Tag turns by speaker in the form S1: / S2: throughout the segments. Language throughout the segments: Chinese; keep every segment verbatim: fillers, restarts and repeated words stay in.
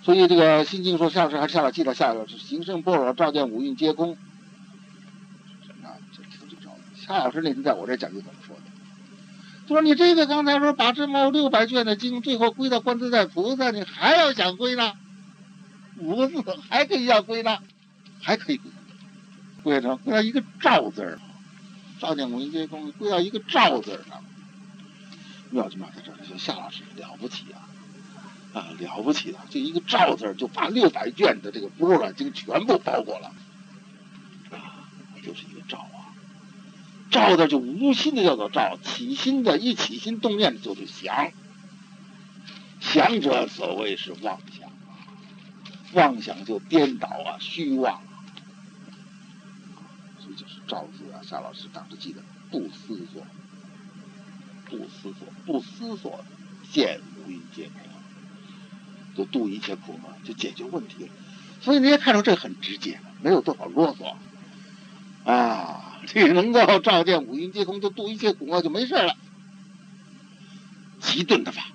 S1: 所以这个心经说下是还是下了记了下了是行胜般若照见五蕴皆空。啊，这这这夏老师那天在我这讲就怎么说的？就说你这个刚才说把这么六百卷的经，最后归到观自在菩萨，你还要想归纳五个字，还可以要归纳，还可以归归成归到一个照字儿，照见五蕴皆空，归到一个照字儿上。妙就妙在这儿，说夏老师了不起啊！啊，了不起了！这一个照字就把六百卷的这个般若经全部包裹了，啊，就是一个照啊。照字就无心的叫做照，起心的一起心动念就是想，想者所谓是妄想啊，妄想就颠倒啊，虚妄啊，所以就是照字啊。夏老师当时记得不思索，不思索，不思索见无蕴皆空。就度一切苦嘛，就解决问题了。所以你也看出这很直接，没有多少啰嗦啊！这能够照见五蕴皆空，就度一切苦嘛，就没事了。极顿的法，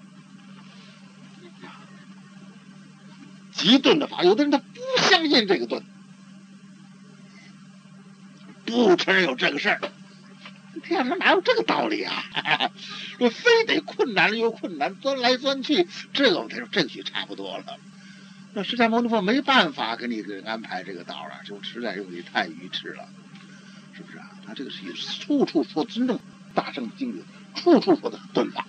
S1: 极顿的法，有的人他不相信这个顿，不承认有这个事儿。天上哪有这个道理啊？说非得困难了又困难，钻来钻去，这个我才说这个就差不多了。那释迦牟尼佛没办法给你安排这个道啊，就实在是你太愚痴了，是不是啊？他这个是处处说真正大圣经里，处处说的是顿法，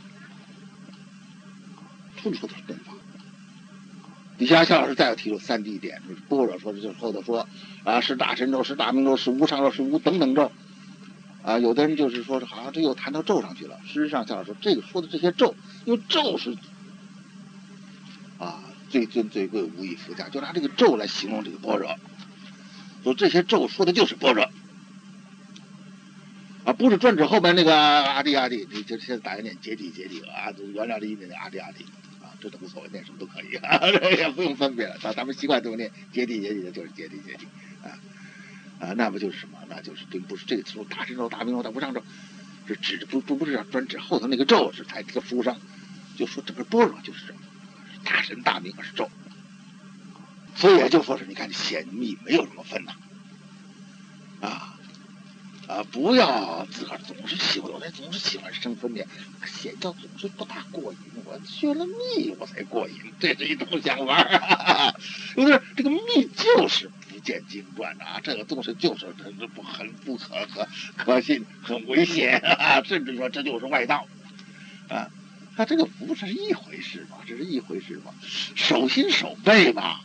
S1: 处处说的是顿法。底下夏老师再要提出三地点，就是般若说的，就是后头说啊，是大神咒，是大明咒，是无上咒，是无等等咒。啊，有的人就是说好像这又谈到咒上去了。事实上，夏老师说这个说的这些咒，因为咒是啊最尊最贵无以复加，就拿这个咒来形容这个般若。说这些咒说的就是般若啊，不是专指后面那个阿弟阿弟，你就现在打个念解体解体啊，原来的音念阿弟阿弟啊，这都无所谓，念什么都可以啊，这也不用分别了。咱们习惯这么念解体解体的就是解体解体啊。啊，那么就是什么？那就是并不是这个词大神咒、大明咒、大无上咒，是指不不不是专指后头那个咒，是在这个书上就说整个般若就是大神大明，而是咒。所以也就说是，你看显密没有什么分呐，啊啊，不要自个儿总是喜欢，有人总是喜欢生分辨，显教总是不大过瘾。我学了密我才过瘾，这是一种想法啊。有点这个密就是不见经传啊，这个东西就是不很不可可可信，很危险啊，甚至说这就是外道啊。他这个不是一回事嘛，这是一回事嘛，手心手背嘛，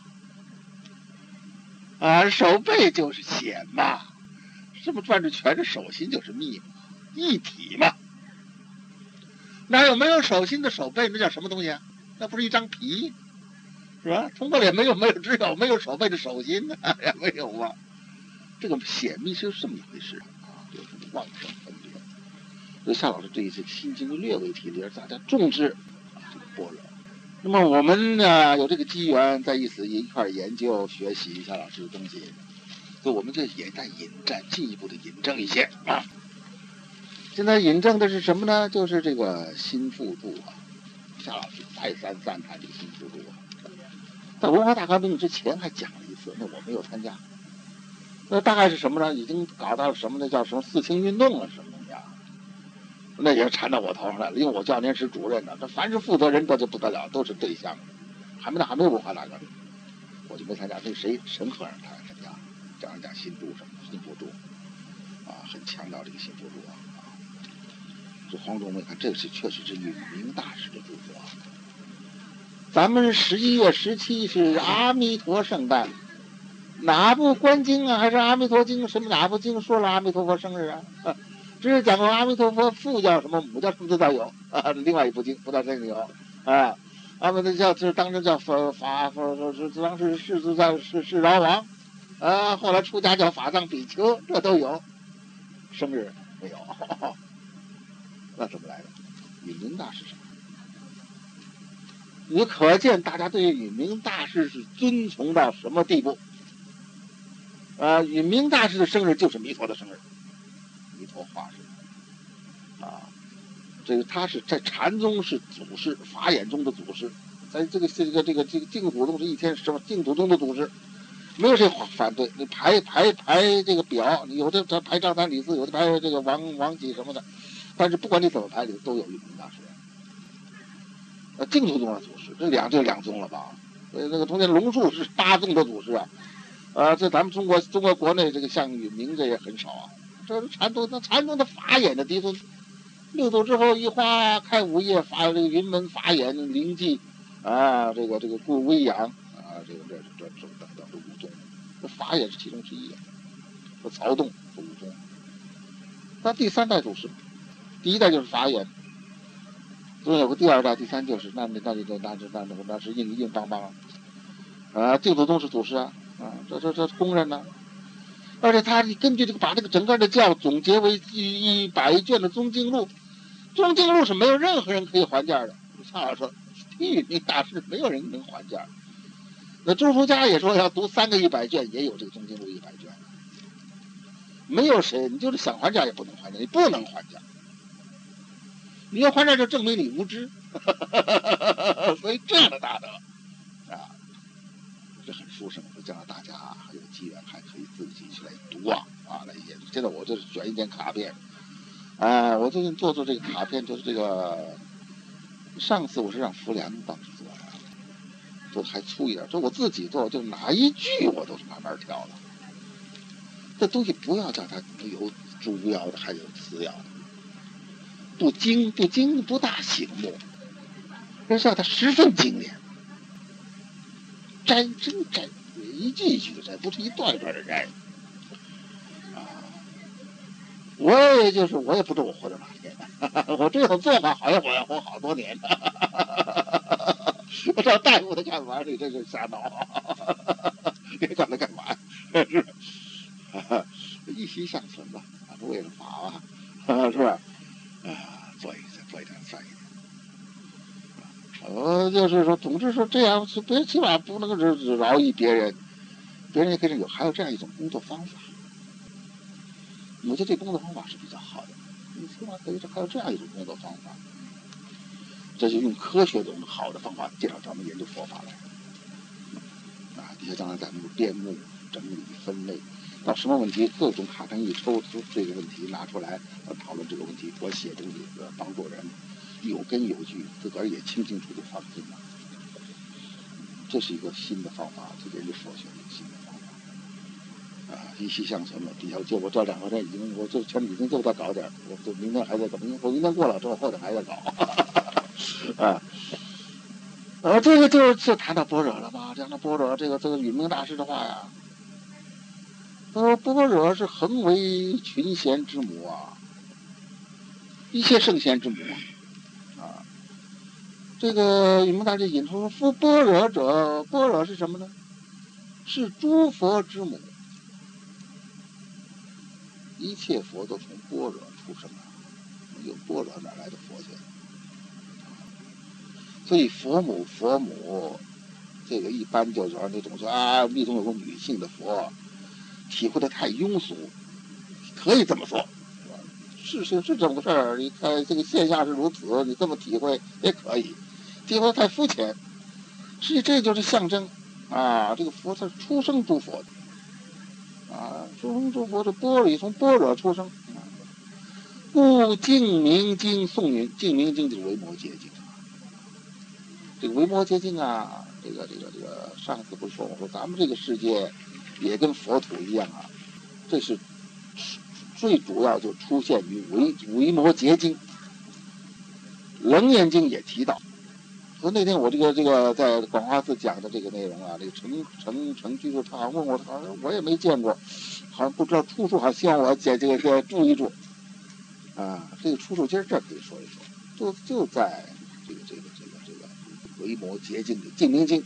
S1: 啊，手背就是显嘛，这么转着全是手心就是密嘛，一体嘛。哪有没有手心的手背？那叫什么东西啊？那不是一张皮，是吧？通过脸没有没有，只有没有手背的手心呢，也没有啊。这个显密是这么一回事啊，就是妄生分别。所以夏老师这一次心经略微提点，大家重视啊这个般若。那么我们呢有这个机缘在一起一块研究学习夏老师的东西，所以我们这也在引战进一步的引证一些啊。现在引证的是什么呢？就是这个新附注啊，夏老师再三赞叹这个新附注啊。在文化大革命之前还讲了一次，那我没有参加。那大概是什么呢？已经搞到什么呢？叫什么四清运动了什么东西啊？那也缠到我头上来了，因为我教研室主任呢，这凡是负责人这就不得了，都是对象，还没那还没有文化大革命，我就没参加。那谁陈和尚他参加，讲一讲新注什么新附注啊，很强调这个新附注啊。这黄忠伟看，这是确实是永明大师的著作啊。咱们十一月十七是阿弥陀圣诞，哪部观经啊？还是阿弥陀经？什么哪部经说了阿弥陀佛生日啊？啊只是讲过阿弥陀佛父叫什么，母叫什么都在有啊。另外一部经不在这里有啊。阿弥陀叫就是当时叫法法法是当时世自在是是饶王啊，后来出家叫法藏比丘，这都有。生日没有，呵呵那怎么来的？永明大师生日。你可见大家对永明大师是尊崇到什么地步？啊，永明大师的生日就是弥陀的生日，弥陀化身啊，这个他是在禅宗是祖师，法眼中的祖师咱这个这个这个这个净土宗是一天什么净土宗的祖师，没有谁反对。你排排排这个表，有的他排张三李四，有的排这个王王几什么的，但是不管你怎么排，里都有云门大师。呃，净土宗的祖师，这两这两宗了吧？呃，那个中间龙树是八宗的祖师啊。啊，这咱们中国中国国内这个像允明这也很少啊。这是禅宗，那禅宗的法眼的嫡孙，六祖之后一花开五叶，发这个云门法眼灵济啊，这个这个顾微扬啊，这个这这这等等这五宗，这法眼是其中之一。这曹洞是五宗，那第三代祖师，第一代就是法眼，中有个第二代、第三就是，那那那那那那那那是硬硬邦邦啊！啊，净土宗是祖师啊。啊，这这这公认呢，而且他根据这个把这个整个的教总结为一百卷的宗经录，宗经录是没有任何人可以还价的。像我说，地那大师没有人能还价。那周书家也说要读三个一百卷，也有这个宗经录一百卷，没有谁，你就是想还价也不能还价，你不能还价，你要还价就证明你无知，所以这样的大德啊。这很殊胜，将来大家还有机缘还可以自己去来读啊啊来研究。现在我这是选一点卡片，啊，我最近做做这个卡片，就是这个上次我是让福良帮着做的，做的还粗一点。这我自己做，就哪一句我都是慢慢挑的。这东西不要叫它有主要的，还有次要的，不精不精不大醒目，要叫它十分精炼。摘真摘，一句一句的摘，不是一段一段的摘。啊，我也就是我也不知道我活到哪天，我这种做法好像我要活好多年。我找大夫他干嘛？你这是瞎闹，你管他干嘛？是一息尚存吧，为了法啊，是吧？啊，做一点，做一点，算一点。呃，就是说，总之说这样，别起码不能只只饶益别人，别人也可以有，还有这样一种工作方法。我觉得这工作方法是比较好的，你起码可以还有这样一种工作方法。这就用科学中好的方法介绍咱们研究佛法来。啊，底下将来咱们编目、整理、分类，到什么问题，各种卡片一抽出这个问题拿出来，讨论这个问题，我写东西帮助人。有根有据，自个儿也清清楚楚放心了。这是一个新的方法，这研究佛学一个新的方法。啊，一息尚存嘛。底下就我这两个人已经，我这全已经就在搞点，我就明天还在搞，我明天过了之后，后天还在搞。啊，呃，这个就就谈到般若了吧？讲到般若，这个这个允明大师的话呀，他说般若是恒为群贤之母啊，一切圣贤之母啊。这个允明大师引出夫般若者，般若是什么呢？是诸佛之母。一切佛都从般若出生啊，没有般若哪来的佛学？所以佛母佛母，这个一般就是说那种说啊，密宗有个女性的佛，体会的太庸俗，可以这么说。是是是这么个事儿，你看这个现象是如此，你这么体会也可以。体会太肤浅，实际这就是象征啊！这个佛他是出生诸佛的啊，出生诸佛的般若从般若出生，故净明经颂云，净明经就是维摩诘经。这个维摩诘经啊，这个这个这个，上次不是说我说咱们这个世界也跟佛土一样啊，这是最主要就出现于维维摩诘经，楞严经也提到。说那天我这个这个在广化寺讲的这个内容啊，这个程程程居士他好像问我，好像我也没见过，好像不知道出处，还希望我解这个这个注意注啊。这个出处今儿这可以说一说，就就在这个这个这个这个维摩诘经的净明经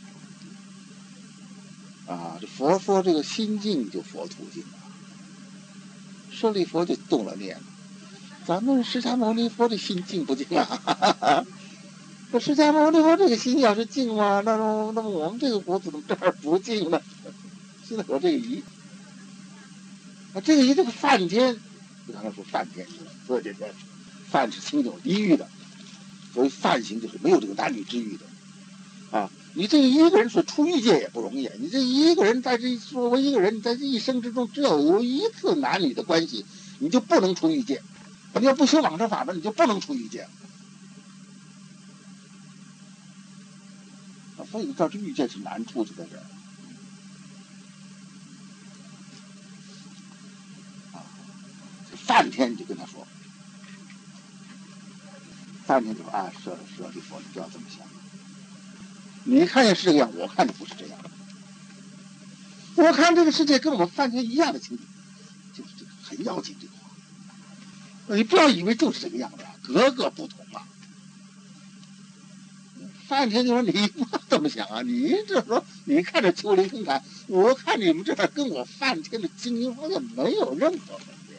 S1: 啊。这佛说这个心境就佛土经啊，舍利佛就动了念，咱们释迦牟尼佛的心静不静啊？这释迦牟尼佛这个心要是静嘛，那么那么我们这个国子怎么这儿不静呢？现在有这个疑，啊，这个疑这个梵天，就刚才说梵天是色界天，梵是清净地狱的，所以梵行就是没有这个男女之欲的。 啊，你这一个人说出欲界也不容易，你这一个人在这作为一个人，在这一生之中只有有一次男女的关系，你就不能出欲界。你要不修往生法门，你就不能出欲界。啊，所以你知道这欲界是难处就在这儿。啊，梵天就跟他说，梵天就说啊，舍舍利弗，你不要这么想。你看见是这个样，我看着不是这样。我看这个世界跟我们梵天一样的情景，就是这个很要紧这个话。你不要以为就是这个样子，格格不同啊。梵天就说：“你不要这么想啊，你这说你看着丘陵更感，我看你们这儿跟我梵天的经营方向没有任何分别。”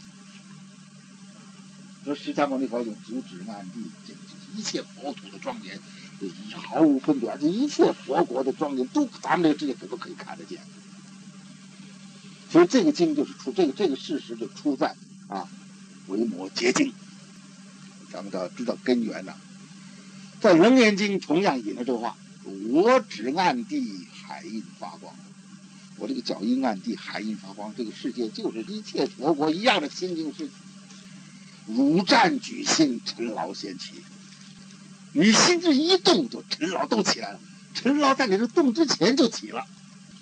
S1: 说释迦牟尼佛用足指暗地，这个一切佛土的庄严，毫无分别，这一切佛国的庄严都咱们这个世界可都可以看得见。所以这个经就是出这个这个事实就出在啊维摩诘经，咱们要知道根源呐、啊。在楞严经同样引了这话：我指暗地，海印发光。我这个脚印暗地，海印发光，这个世界就是一切佛国一样的心境是如战举心，尘劳先起。你心这一动，就尘劳都起来了。尘劳在你这动之前就起了。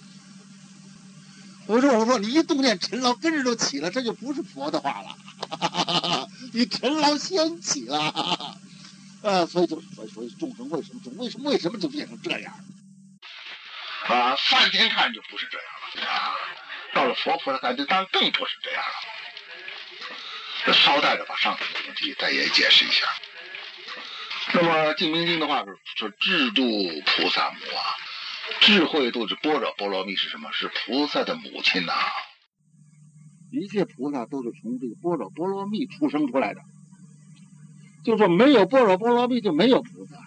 S1: 我说我说你一动念，尘劳跟着都起了，这就不是佛的话了。你尘劳先起了。呃，所以就所以所以众生为什么就为什么为什么就变成这样？啊，梵天看就不是这样了啊，到了佛菩萨看就当然更不是这样了。这稍待着把上头的问题再也解释一下。那么净明经的话是说智度菩萨母啊，智慧度之般若波罗蜜是什么？是菩萨的母亲呐、啊。一切菩萨都是从这个般若波罗蜜出生出来的。就说没有般若波罗蜜就没有菩萨呀，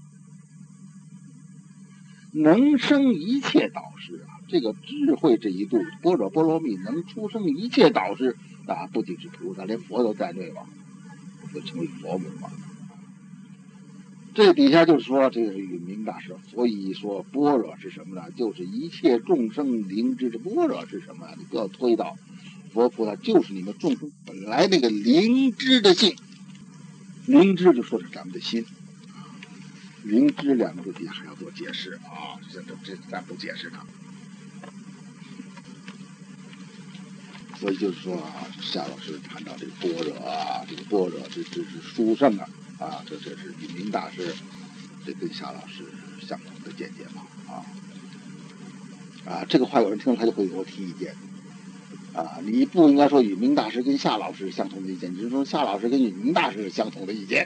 S1: 能生一切导师啊！这个智慧这一度，般若波罗蜜能出生一切导师啊，不仅是菩萨，连佛都在内吧，就成为佛母嘛。这底下就是说，这个云明大师所以说般若是什么呢？就是一切众生灵知的般若是什么？你不要推到佛菩萨，就是你们众生本来那个灵知的性。灵知就说是咱们的心，灵知两个字底下还要做解释啊，这这这咱不解释它。所以就是说啊，夏老师谈到这个般若啊，这个般若这这是殊胜啊，啊，这这是云明大师，这跟夏老师相同的见解嘛啊啊，这个话有人听了他就会给我提意见。啊，你不应该说宇明大师跟夏老师相同的意见，你就说夏老师跟宇明大师是相同的意见。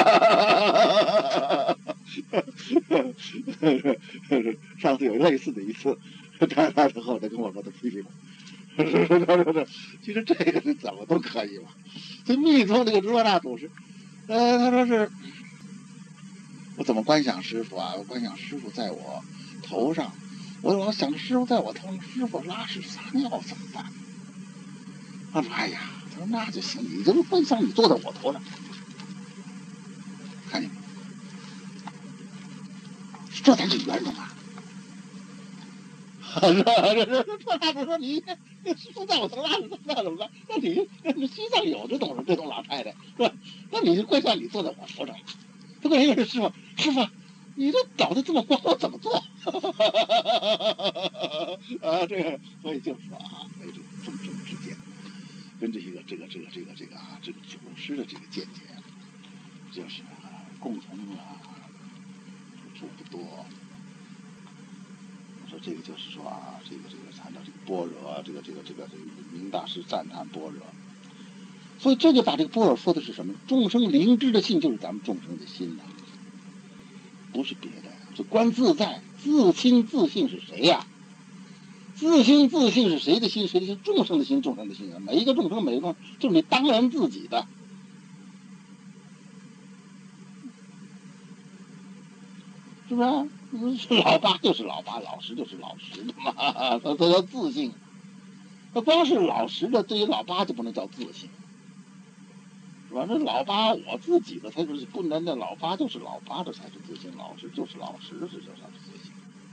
S1: 上次有类似的一次，他他之后他跟我说他批评我，其实这个是怎么都可以嘛。这密宗这个罗大祖师，呃，他说是，我怎么观想师傅啊？我观想师傅在我头上，我我想师傅在我头上，师傅拉屎撒尿怎么办？他说：“哎呀，他说那就行，你就观想你坐在我头上，看见没？这才是圆融啊！是吧？这大夫说你师傅在我头上，那怎么办？那你你西藏有这种这种老太太是吧？那你就观想你坐在我头上，他跟人家说师傅师傅，你这搞得这么光，我怎么做？啊，这个所以就是说啊，没这个众生之间。”跟这个这个这个这个这个啊，这个祖师的这个见解，就是啊，共同啊，处不多。我说这个就是说啊，这个这个谈到这个般若，这个这个这个这个明大师赞叹般若，所以这就把这个般若说的是什么？众生灵知的性就是咱们众生的心呐、啊，不是别的，是观自在，自心自性是谁呀、啊？自心自性是谁的心？谁的心？众生的心，众生的心啊！每一个众生，每一个众生就是你当然自己的，是不是？是老八就是老八，老实就是老实的嘛，他他叫自性。那光是老实的，对于老八就不能叫自性。 反正老八我自己的，他就是不能的，老八就是老八的才是自信，老实就是老实的，这叫啥自信？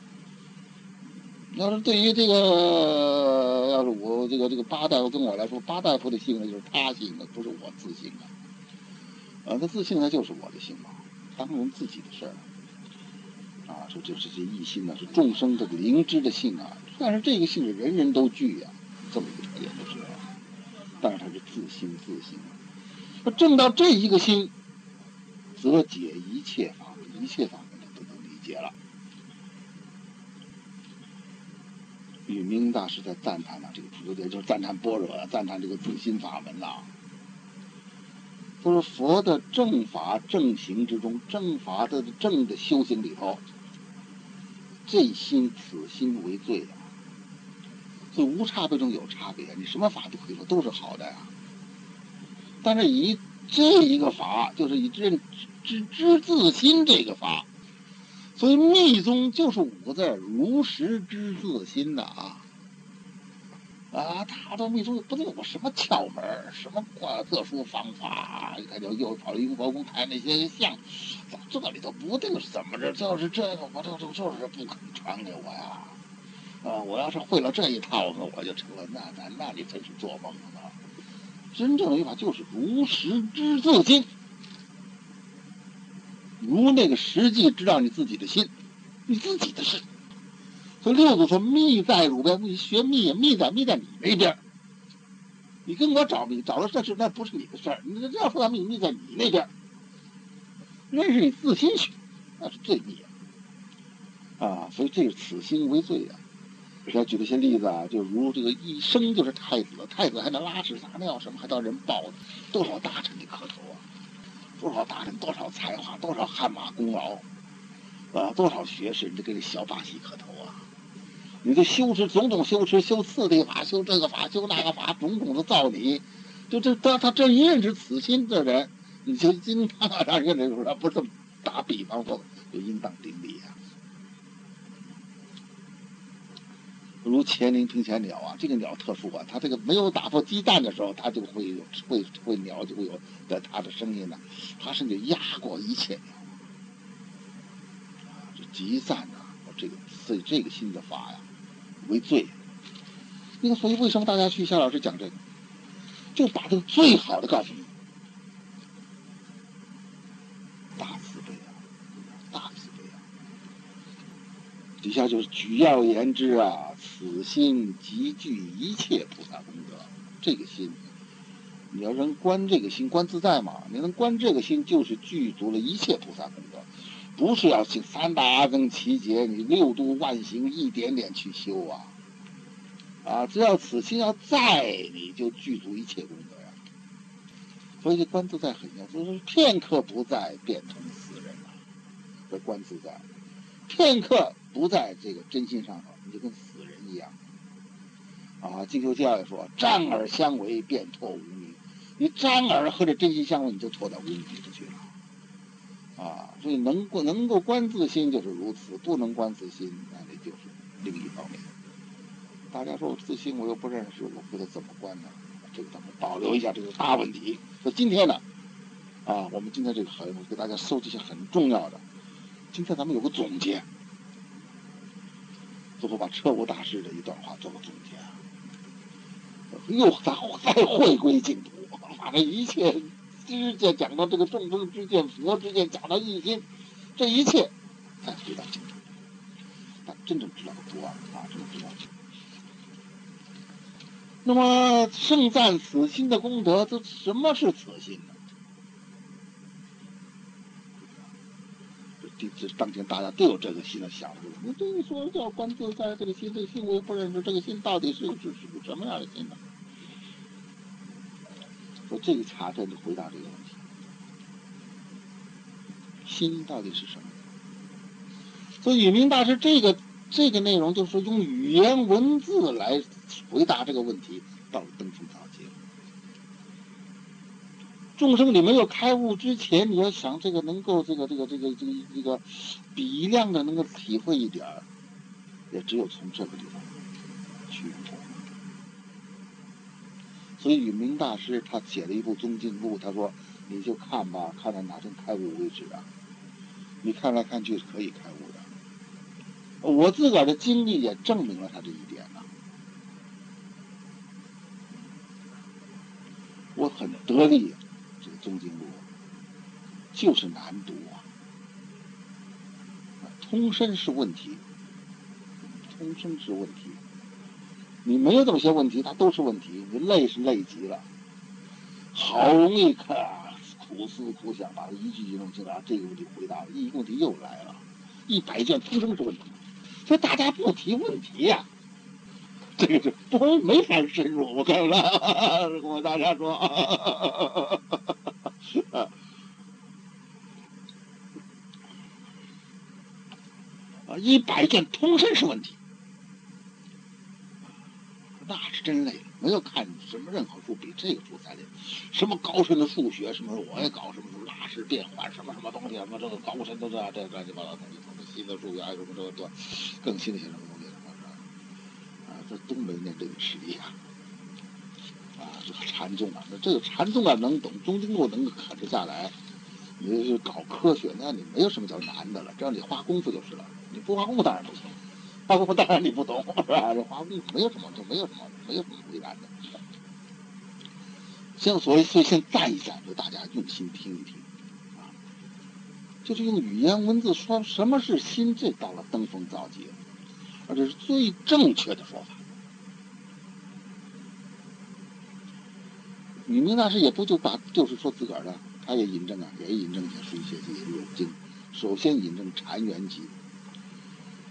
S1: 要是对于这个，要是我这个这个八大夫跟我来说，八大夫的性呢就是他性的，不是我自性的。啊，他自性呢就是我的性嘛，当人自己的事儿。啊，说这这这一心呢是众生这个灵知的性啊，但是这个性是人人都具呀、啊，这么一个特点就是了。但是它是自心自性。那正到这一个心，则解一切法门，一切法门都能理解了。宇明大师在赞叹啊，这个有点就是赞叹般若啊，赞叹这个自心法门呐、啊。他说佛的正法正行之中，正法的正的修行里头，这心此心为最啊。所以无差别中有差别，你什么法都可以说都是好的呀、啊。但是以这一个法，就是以知知知自心这个法，所以密宗就是五个字：如实知自心的啊。啊，他的密宗不定有什么窍门，什么特殊方法，你看就又跑雍和宫看那些像，这里头不定是怎么着，就是这个我这这就是不肯传给我呀。啊，我要是会了这一套呢，我就成了那那那你真是做梦了。真正的语法就是如实知自心，如那个实际知道你自己的心，你自己的事。所以六祖说密在汝边，你学密也密在密在你那边。你跟我找密，找了这事那不是你的事儿，你这要说他密密在你那边，那是你自心学，那是最密啊。所以这个此心为最啊。我举了些例子啊，就如这个一生就是太子，太子还能拉屎撒尿什么，还当人抱，多少大臣的磕头啊，多少大臣，多少才华，多少汗马功劳啊，多少学士，你就给这小把戏磕头啊。你这修持种种修持，修次第法，修这个法，修那个法，种种的造你，就这他他这一认识此心的人，你就应当让人认识，不是打比方说，就应当顶礼啊。如前林平前鸟啊，这个鸟特殊啊，它这个没有打破鸡蛋的时候，它就会有会会鸟就会有的它的声音呢、啊，它甚至压过一切鸟啊，这极赞啊！这个所以这个心的法呀为最。那个所以为什么大家去夏老师讲这个，就把这个最好的告诉你，大慈悲啊，大慈悲啊！底下就是举要言之啊，此心集聚一切菩萨功德。这个心，你要能观这个心，观自在嘛，你能观这个心，就是具足了一切菩萨功德。不是要请三大阿僧祇劫，你六度万行一点点去修啊。啊，只要此心要在，你就具足一切功德呀。所以这观自在很要，就是片刻不在，便同死人了。这观自在，片刻不在这个真心上头，你就跟死人一样。啊，净修教也说，沾耳相违，便脱无明。你沾耳和这真心相违，你就脱到无明里头去了。啊，所以能够能够观自心就是如此，不能观自心，那这就是另一方面。大家说我自心我又不认识，我不知道怎么观呢？这个咱们保留一下，这个大问题。所以今天呢，啊，我们今天这个很给大家收集一些很重要的。今天咱们有个总结，最后把彻悟大师的一段话做个总结，又再再回归净土，把这一切知见讲到这个众生之见、佛之见，讲到一心，这一切再回到净土，但真正知道不啊，真正知道。那么盛赞此心的功德，这什么是此心呢？这这当前大家都有这个心的想法，你这个说叫观自在，这个心，这个心我也不认识，这个心到底是是是什么样的心呢？说这个查证就回答这个问题，心到底是什么？所以宇明大师这个这个内容就是说用语言文字来回答这个问题，到了登峰造极。众生你没有开悟之前，你要想这个能够这个这个这个这个这个比量的能够体会一点，也只有从这个地方去悟。所以宇明大师他写了一部宗经录，他说你就看吧，看到哪天开悟为止啊。你看来看去是可以开悟的，我自个儿的经历也证明了他这一点呢、啊。我很得力，这个宗经录就是难读啊。通身是问题，通身是问题。你没有这么些问题，它都是问题。你累是累极了，好容易看。苦思苦想，把一句一句弄清了，这个问题回答了，一个问题又来了，一百卷通通是问题，所以大家不提问题呀、啊，这个是不没法深入。我看了，我大家说，啊，一百卷通身是问题，那是真累了。没有看什么任何书比这个书才累，什么高深的数学，什么我也搞什么拉式变换，什么什么东西，什么这个高深都这这乱七八糟东西，什么新的数学，什么这个多更新的些什么东西，什么啊，这都没念这个实力啊。啊，这个禅宗啊，这个禅宗啊，能懂中经录能啃得下来，你是搞科学，那你没有什么叫难的了，只要你花功夫就是了。你不花功夫当然不行。花功夫当然你不懂，是吧？这花功夫没有什么，就没有什么，没有什么为难的。像所以，所以先再一再，就大家用心听一听，啊，就是用语言文字说什么是心，这到了登峰造极，而这是最正确的说法。宇明大师也不就把就是说自个儿的，他也引证啊，也引证写书写记录经，首先引证禅元集。